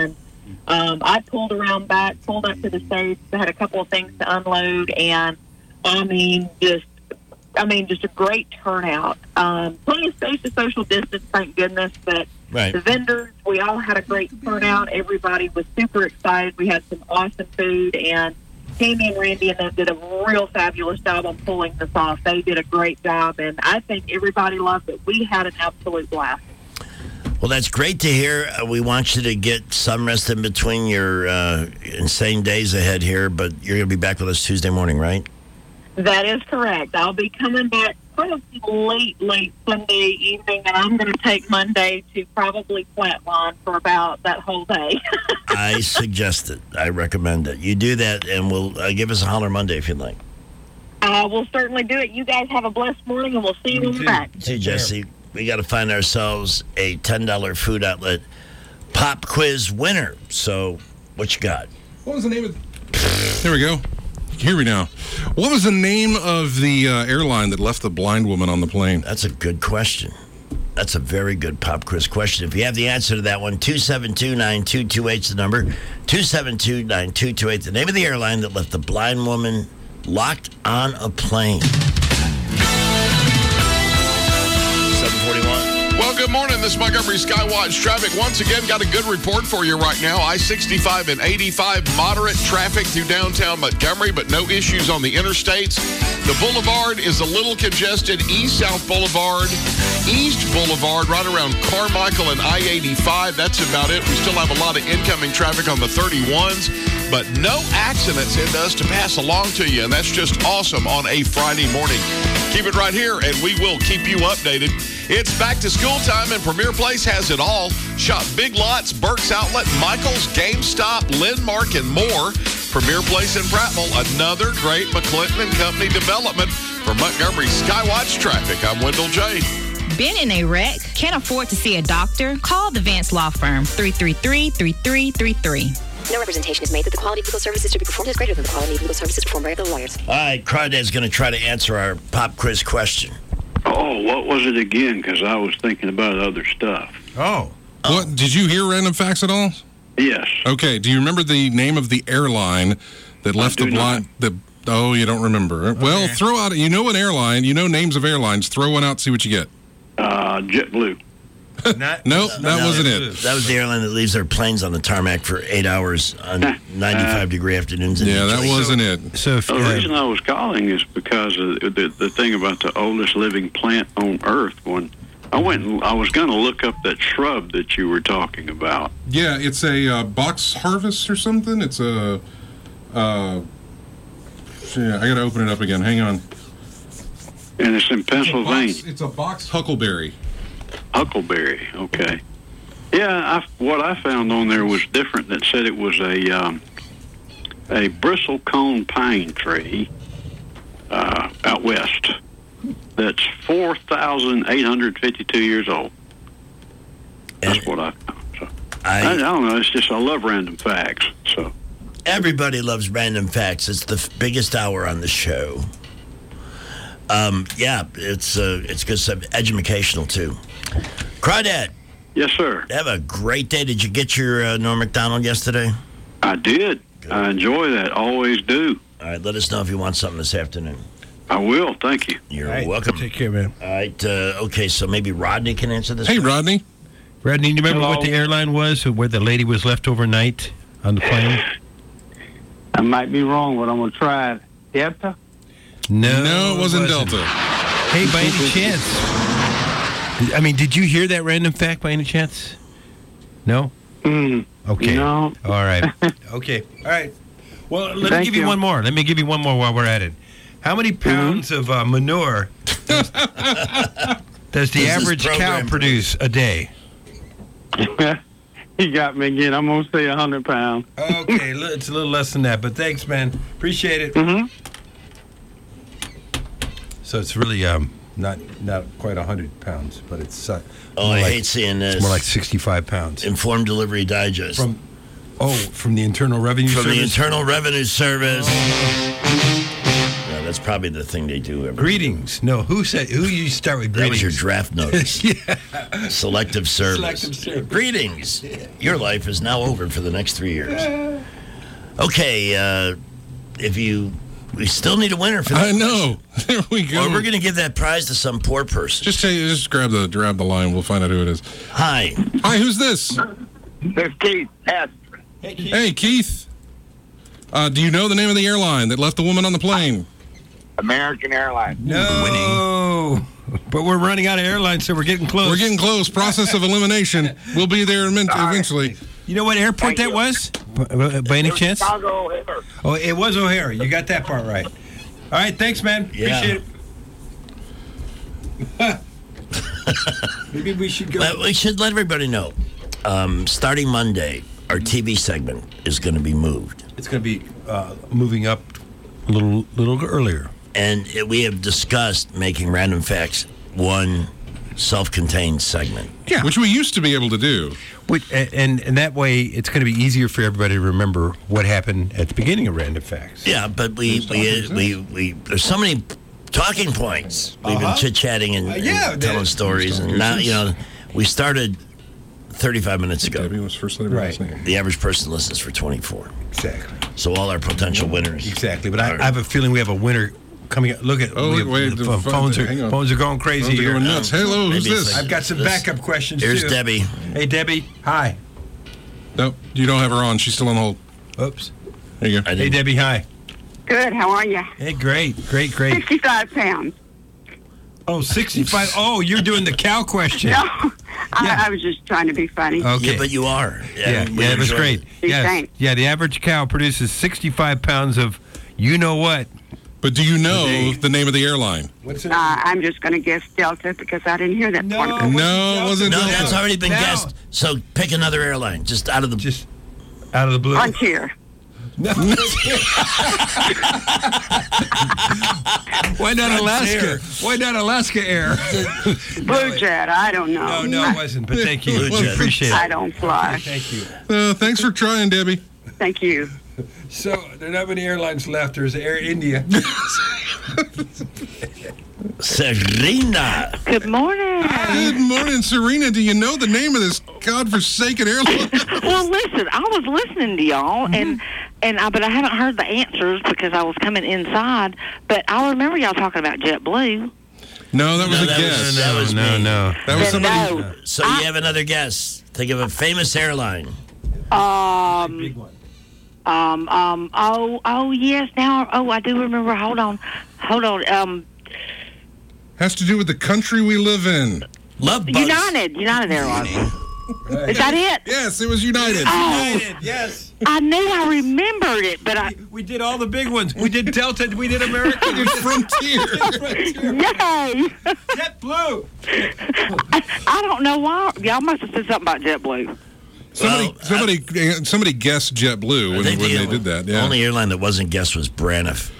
I pulled around back, pulled up to the stage, had a couple of things to unload, and just a great turnout. Plenty of space to social distance, thank goodness, but the vendors, we all had a great turnout. Everybody was super excited. We had some awesome food, and Tammy and Randy and them did a real fabulous job on pulling this off. They did a great job, and I think everybody loved it. We had an absolute blast. Well, that's great to hear. We want you to get some rest in between your insane days ahead here, but you're going to be back with us Tuesday morning, right? That is correct. I'll be coming back probably late Sunday evening, and I'm going to take Monday to probably flatline for about that whole day. I suggest it. I recommend it. You do that, and we'll give us a holler Monday if you'd like. We'll certainly do it. You guys have a blessed morning, and we'll see you when we're back. See, Jesse, we got to find ourselves a $10 food outlet pop quiz winner. So, what you got? What was the name of... There we go. Hear me now. What was the name of the airline that left the blind woman on the plane? That's a good question. That's a very good pop quiz question. If you have the answer to that one, 272-9228 is the number. 272-9228, the name of the airline that left the blind woman locked on a plane. 741. Well, good morning. This is Montgomery Skywatch Traffic. Once again, got a good report for you right now. I-65 and 85, moderate traffic through downtown Montgomery, but no issues on the interstates. The boulevard is a little congested. East-South Boulevard, East Boulevard, right around Carmichael and I-85. That's about it. We still have a lot of incoming traffic on the 31s, but no accidents in us to pass along to you, and that's just awesome on a Friday morning. Keep it right here, and we will keep you updated. It's back to school time, and Premier Place has it all. Shop Big Lots, Burke's Outlet, Michael's, GameStop, Landmark, and more. Premier Place in Prattville, another great McClinton & Company development. For Montgomery Skywatch Traffic, I'm Wendell J. Been in a wreck? Can't afford to see a doctor? Call the Vance Law Firm, 333-3333. No representation is made that the quality of legal services to be performed is greater than the quality of legal services performed by other lawyers. All right, Crawdad's going to try to answer our pop quiz question. Oh, what was it again? Because I was thinking about other stuff. Oh. What, did you hear random facts at all? Yes. Okay, do you remember the name of the airline that left the blind... Oh, you don't remember. Okay. Well, throw out... You know an airline. You know names of airlines. Throw one out, see what you get. JetBlue. No, that wasn't it. That was the airline that leaves their planes on the tarmac for 8 hours on 95-degree afternoons. Yeah, that wasn't it. So the reason I was calling is because of the thing about the oldest living plant on Earth. When I was going to look up that shrub that you were talking about. Yeah, it's a box harvest or something. It's a... I got to open it up again. Hang on. And it's in Pennsylvania. It's a box huckleberry. Huckleberry, okay. Yeah, what I found on there was different. That said it was a bristlecone pine tree out west that's 4,852 years old. That's what I found. So, I don't know. It's just I love random facts. So everybody loves random facts. It's the biggest hour on the show. Yeah, it's good stuff. Educational too. Crawdad. Yes, sir. Have a great day. Did you get your Norm Macdonald yesterday? I did. Good. I enjoy that. Always do. All right, let us know if you want something this afternoon. I will. Thank you. You're welcome. Take care, man. All right. Okay, so maybe Rodney can answer this. Hey, Rodney. Rodney, do you remember what the airline was, where the lady was left overnight on the plane? I might be wrong, but I'm going to try it. Delta? No, it wasn't Delta. Hey, by any chance, I mean, did you hear that random fact by any chance? No? Okay. No. All right. Okay. All right. Well, let me give you one more. Let me give you one more while we're at it. How many pounds of manure does the average cow produce a day? You got me again. I'm going to say 100 pounds. Okay. It's a little less than that, but thanks, man. Appreciate it. Mm-hmm. So it's really not quite 100 pounds, but it's I hate seeing this. It's more like 65 pounds. Informed Delivery Digest. From the Internal Revenue Service? From the Internal Revenue Service. Yeah, that's probably the thing they do. Greetings. No, who you start with That greetings? was your draft notice. Selective service. Selective service. Greetings. Your life is now over for the next 3 years. Okay, we still need a winner for that. I know. There we go. Or we're going to give that prize to some poor person. Just grab the line. We'll find out who it is. Hi. Hi, who's this? It's Keith. Hey, Keith. Do you know the name of the airline that left the woman on the plane? American Airlines. No. But we're running out of airlines, so we're getting close. We're getting close. Process of elimination. We'll be there eventually. You know what airport that was? By any chance? Chicago O'Hare. Oh, it was O'Hare. You got that part right. All right, thanks, man. Yeah. Appreciate it. Maybe we should go. We should let everybody know. Starting Monday, our TV segment is going to be moved. It's going to be moving up a little earlier. And we have discussed making Random Facts one self-contained segment. Yeah. Which we used to be able to do. And that way, it's going to be easier for everybody to remember what happened at the beginning of Random Facts. Yeah, but we there's so many talking points. We've been chit-chatting and telling stories. And now, we started 35 minutes ago. Debbie was first name. Right. The average person listens for 24. Exactly. So all our potential winners. Exactly. But I have a feeling we have a winner coming up. Look at the phones are going crazy here. Going nuts. Hello, who's this? I've got some backup questions Here's too. Debbie. Hey, Debbie. Hi. Nope, you don't have her on. She's still on hold. Oops. There you go. Hey, Debbie. Hi. Good. How are you? Hey, great. 65 pounds. Oh, 65. Oh, you're doing the cow question. No, I was just trying to be funny. Okay. Yeah, but you are. Yeah, it was great. Thanks. Yeah, the average cow produces 65 pounds of you know what. But do you know the name of the airline? What's it? I'm just going to guess Delta because I didn't hear that part of it. No, it wasn't Delta. That's already been guessed. So pick another airline, just out of the blue. Frontier. No. Why not Alaska? Why not Alaska Air? Blue Jet. I don't know. No, it wasn't. But thank you. Blue Jet. Appreciate it. I don't fly. Thank you. Thanks for trying, Debbie. Thank you. So there are not many airlines left. There's Air India. Serena. Good morning. Good morning, Serena. Do you know the name of this godforsaken airline? Well, listen, I was listening to y'all, but I haven't heard the answers because I was coming inside. But I remember y'all talking about JetBlue. No, that was a guess. That was me. No. That was somebody. No. So you have another guess. Think of a famous airline. Big one. Oh, yes. Now, I do remember. Hold on. Has to do with the country we live in. Love Bugs. United Airlines. Is that it? Yes, it was United. United, yes. I knew I remembered it, but we did all the big ones. We did Delta. We did American. We did Frontier. Yay! JetBlue. I don't know why. Y'all must have said something about JetBlue. Somebody guessed JetBlue when they did that. The Yeah. only airline that wasn't guessed was Braniff.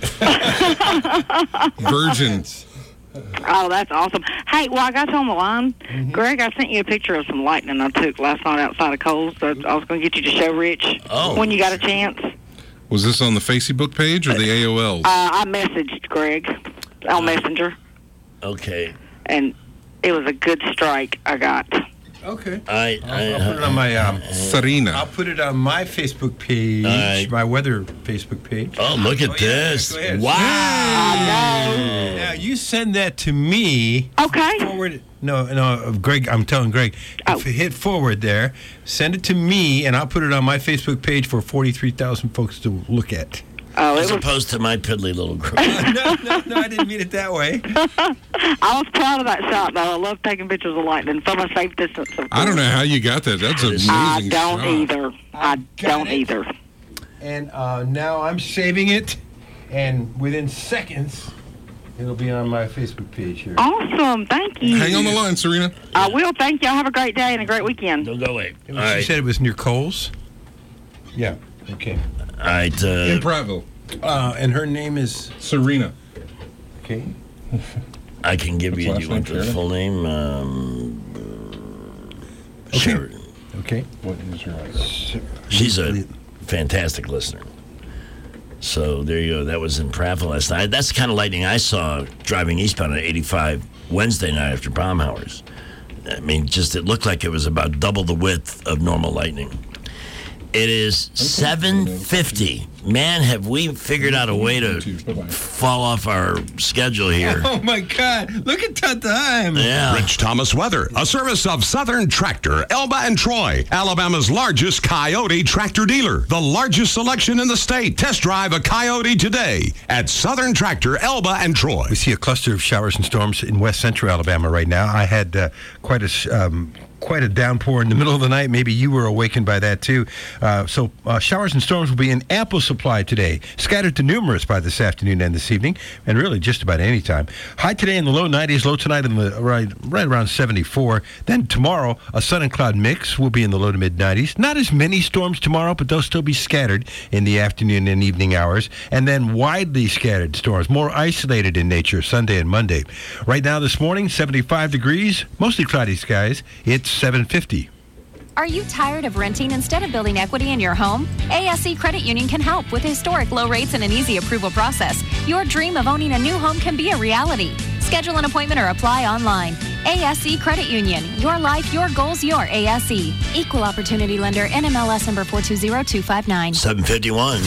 Virgin. Oh, that's awesome. Hey, while I got you on the line, Greg, I sent you a picture of some lightning I took last night outside of Kohl's. So I was going to get you to show Rich when you got a chance. Was this on the Facebook page or the AOL? I messaged Greg on Messenger. Okay. And it was a good strike I got. Okay. I'll put it on my Serena. I'll put it on my Facebook page, my weather Facebook page. Oh, look at this! Yeah, go ahead. Wow! Now you send that to me. Okay. Forward. No, Greg. I'm telling Greg. If you hit forward there, send it to me, and I'll put it on my Facebook page for 43,000 folks to look at. As opposed to my piddly little group. No, I didn't mean it that way. I was proud of that shot, though. I love taking pictures of lightning from a safe distance. Of course. I don't know how you got that. That's an amazing I don't shot. either. I don't either. And now I'm saving it, and within seconds, it'll be on my Facebook page here. Awesome. Thank you. Hang on the line, Serena. I will. Thank y'all. Have a great day and a great weekend. Don't go away. She said it was near Kohl's? Yeah. Okay. All right. In Prattville. And her name is? Serena. Okay. I can give you. Do you want the full name? Sheridan. Okay. What is her name? She's a fantastic listener. So there you go. That was in Prattville last night. That's the kind of lightning I saw driving eastbound on 85 Wednesday night after bomb hours. I mean, just it looked like it was about double the width of normal lightning. It is 7:50. Man, have we figured out a way to fall off our schedule here. Oh, my God. Look at the time. Yeah. Rich Thomas Weather, a service of Southern Tractor, Elba and Troy, Alabama's largest Coyote tractor dealer. The largest selection in the state. Test drive a Coyote today at Southern Tractor, Elba and Troy. We see a cluster of showers and storms in west central Alabama right now. I had quite a downpour in the middle of the night. Maybe you were awakened by that too. So showers and storms will be in ample supply today, scattered to numerous by this afternoon and this evening, and really just about any time. High today in the low 90s, low tonight in the right around 74. Then tomorrow, a sun and cloud mix will be in the low to mid 90s. Not as many storms tomorrow, but they'll still be scattered in the afternoon and evening hours. And then widely scattered storms, more isolated in nature, Sunday and Monday. Right now this morning, 75 degrees, mostly cloudy skies. It's 7:50. Are you tired of renting instead of building equity in your home? ASC Credit Union can help with historic low rates and an easy approval process. Your dream of owning a new home can be a reality. Schedule an appointment or apply online. ASC Credit Union. Your life, your goals, your ASC. Equal Opportunity Lender. NMLS number 420259. 7:51.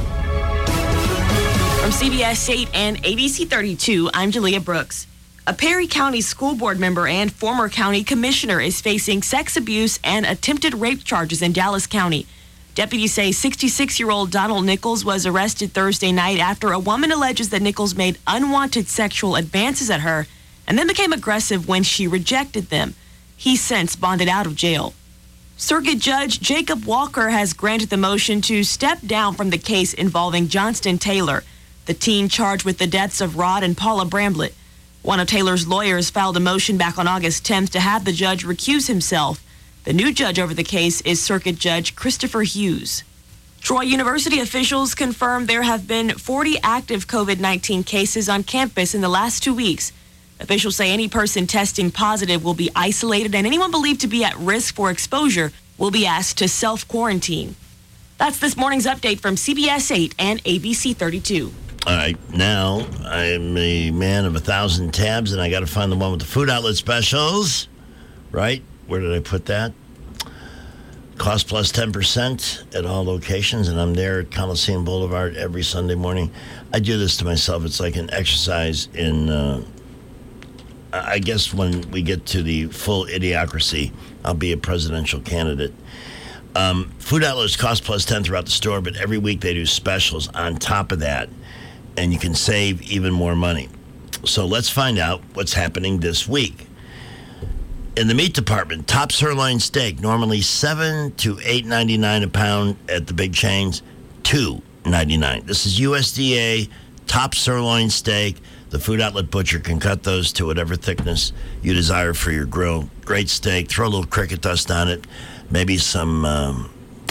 From CBS 8 and ABC 32, I'm Jalea Brooks. A Perry County School Board member and former county commissioner is facing sex abuse and attempted rape charges in Dallas County. Deputies say 66-year-old Donald Nichols was arrested Thursday night after a woman alleges that Nichols made unwanted sexual advances at her and then became aggressive when she rejected them. He's since bonded out of jail. Circuit Judge Jacob Walker has granted the motion to step down from the case involving Johnston Taylor, the teen charged with the deaths of Rod and Paula Bramblett. One of Taylor's lawyers filed a motion back on August 10th to have the judge recuse himself. The new judge over the case is Circuit Judge Christopher Hughes. Troy University officials confirmed there have been 40 active COVID-19 cases on campus in the last 2 weeks. Officials say any person testing positive will be isolated, and anyone believed to be at risk for exposure will be asked to self-quarantine. That's this morning's update from CBS 8 and ABC 32. All right, now I'm a man of 1,000 tabs, and I got to find the one with the food outlet specials. Right? Where did I put that? Cost plus 10% at all locations, and I'm there at Coliseum Boulevard every Sunday morning. I do this to myself. It's like an exercise in, I guess when we get to the full idiocracy, I'll be a presidential candidate. Food outlets cost plus 10 throughout the store, but every week they do specials on top of that, and you can save even more money. So let's find out what's happening this week. In the meat department, top sirloin steak, normally $7 to $8.99 a pound at the big chains, $2.99. This is USDA top sirloin steak. The food outlet butcher can cut those to whatever thickness you desire for your grill. Great steak. Throw a little cricket dust on it. Maybe some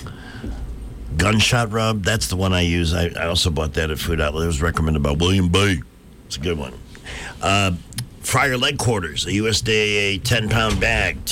gunshot rub. That's the one I use. I also bought that at Food Outlet. It was recommended by William Bay. It's a good one. Fryer leg quarters, a USDA 10-pound bag,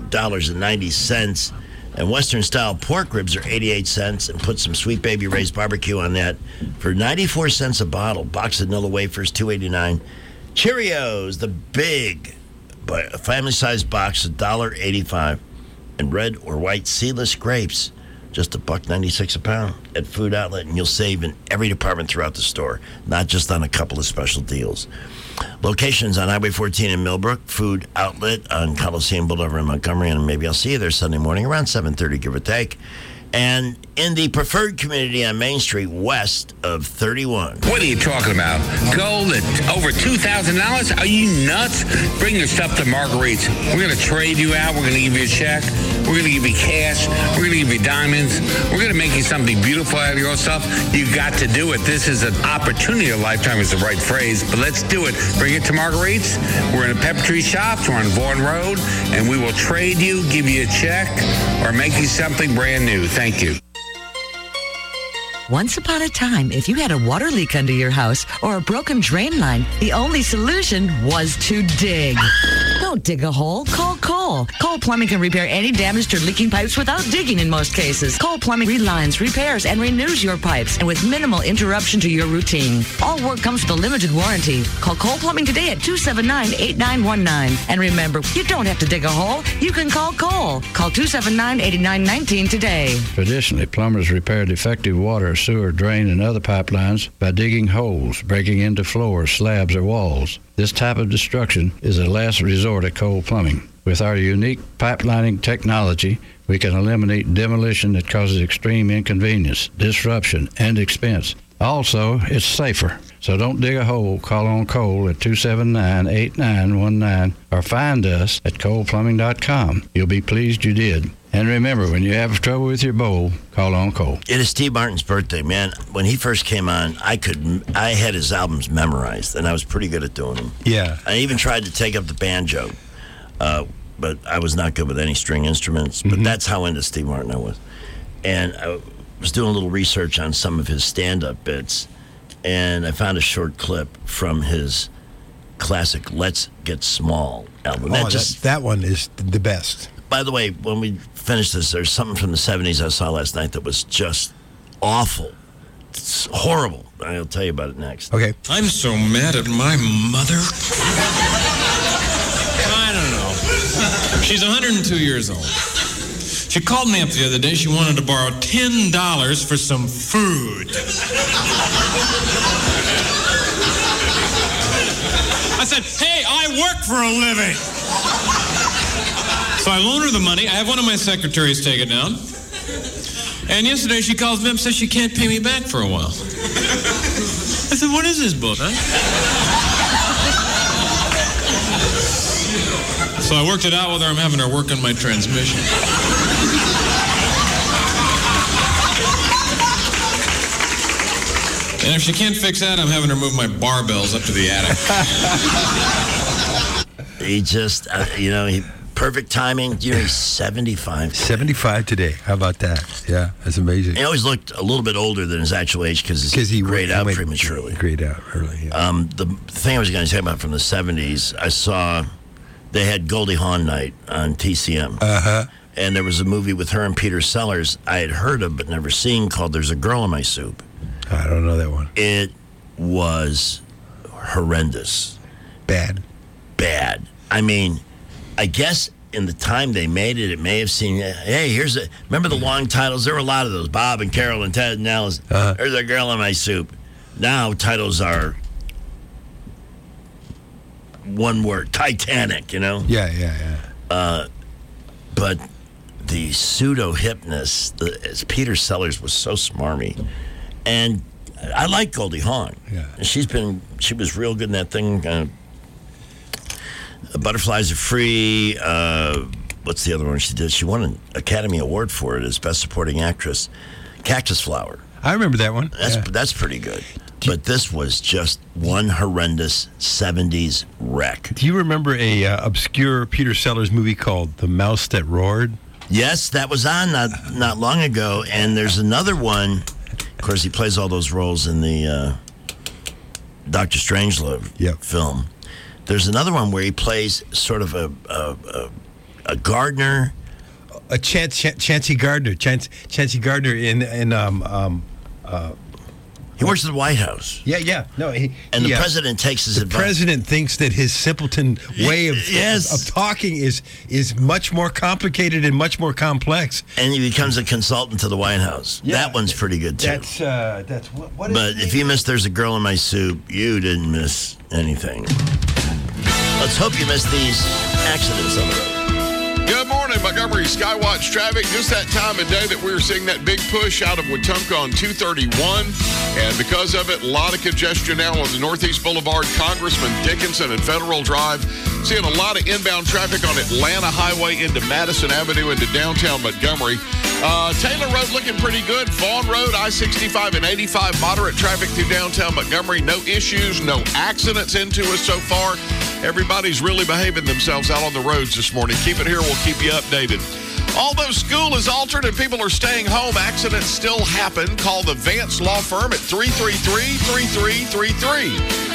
$2.90. And Western-style pork ribs are 88 cents. And put some Sweet Baby Ray's barbecue on that for 94 cents a bottle. Box of Nilla wafers, $2.89. Cheerios, the big family-sized box, $1.85. And red or white seedless grapes, just $1.96 a pound at Food Outlet, and you'll save in every department throughout the store, not just on a couple of special deals. Locations on Highway 14 in Millbrook, Food Outlet on Coliseum Boulevard in Montgomery, and maybe I'll see you there Sunday morning around 7:30, give or take. And in the preferred community on Main Street, west of 31. What are you talking about? Gold at over $2,000? Are you nuts? Bring your stuff to Marguerite's. We're going to trade you out. We're going to give you a check. We're going to give you cash. We're going to give you diamonds. We're going to make you something beautiful out of your stuff. You got to do it. This is an opportunity. A lifetime is the right phrase, but let's do it. Bring it to Marguerite's. We're in the Pepper Tree Shops. We're on Vaughan Road, and we will trade you, give you a check, or make you something brand new. Thank you. Once upon a time, if you had a water leak under your house or a broken drain line, the only solution was to dig. The Don't dig a hole. Call Cole. Cole Plumbing can repair any damaged or leaking pipes without digging in most cases. Cole Plumbing relines, repairs, and renews your pipes, and with minimal interruption to your routine. All work comes with a limited warranty. Call Cole Plumbing today at 279-8919. And remember, you don't have to dig a hole. You can call Cole. Call 279-8919 today. Traditionally, plumbers repair defective water, sewer, drain, and other pipelines by digging holes, breaking into floors, slabs, or walls. This type of destruction is a last resort at Cole Plumbing. With our unique pipelining technology, we can eliminate demolition that causes extreme inconvenience, disruption, and expense. Also, it's safer. So don't dig a hole. Call on Cole at 279-8919 or find us at coleplumbing.com. You'll be pleased you did. And remember, when you have trouble with your bowl, call on Cole. It is Steve Martin's birthday, man. When he first came on, I had his albums memorized, and I was pretty good at doing them. Yeah. I even tried to take up the banjo, but I was not good with any string instruments. But that's how into Steve Martin I was. And I was doing a little research on some of his stand-up bits, and I found a short clip from his classic Let's Get Small album. That one is the best. By the way, when we finish this, there's something from the 70s I saw last night that was just awful. It's horrible. I'll tell you about it next. Okay. I'm so mad at my mother. I don't know. She's 102 years old. She called me up the other day. She wanted to borrow $10 for some food. I said, hey, I work for a living. So I loaned her the money. I have one of my secretaries take it down. And yesterday she calls me up and says she can't pay me back for a while. I said, what is this book, huh? So I worked it out with her. I'm having her work on my transmission. And if she can't fix that, I'm having her move my barbells up to the attic. He just, perfect timing. He's 75. 75 today. How about that? Yeah, that's amazing. He always looked a little bit older than his actual age because he grayed out prematurely. Grayed out early, yeah. The thing I was going to talk about from the 70s, I saw they had Goldie Hawn night on TCM. Uh-huh. And there was a movie with her and Peter Sellers I had heard of but never seen called There's a Girl in My Soup. I don't know that one. It was horrendous. Bad. I mean, I guess in the time they made it, it may have seemed, hey, remember the long titles? There were a lot of those. Bob and Carol and Ted and Alice. There's a Girl in My Soup. Now titles are one word, Titanic, Yeah. But the pseudo-hipness, Peter Sellers was so smarmy. And I like Goldie Hawn. Yeah. She was real good in that thing. Butterflies Are Free. What's the other one she did? She won an Academy Award for it as Best Supporting Actress. Cactus Flower. I remember that one. That's pretty good. But this was just one horrendous 70s wreck. Do you remember a obscure Peter Sellers movie called The Mouse That Roared? Yes, that was on not long ago. And there's another one. Of course, he plays all those roles in the Dr. Strangelove film. There's another one where he plays sort of a gardener. Chancey Gardner. Chancey Gardner in he works at the White House. Yeah. No, the president takes his advice. The president thinks that his simpleton way of talking is much more complicated and much more complex. And he becomes a consultant to the White House. Yeah, that one's pretty good too. That's what. But if you missed There's a Girl in My Soup, you didn't miss anything. Let's hope you missed these accidents on the road. Good morning, Montgomery Skywatch traffic. Just that time of day that we were seeing that big push out of Wetumpka on 231. And because of it, a lot of congestion now on the Northeast Boulevard, Congressman Dickinson and Federal Drive. Seeing a lot of inbound traffic on Atlanta Highway into Madison Avenue into downtown Montgomery. Taylor Road looking pretty good. Vaughn Road, I-65 and 85, moderate traffic through downtown Montgomery. No issues, no accidents into us so far. Everybody's really behaving themselves out on the roads this morning. Keep it here. We'll keep you updated. Although school is altered and people are staying home, accidents still happen. Call the Vance Law Firm at 333-3333.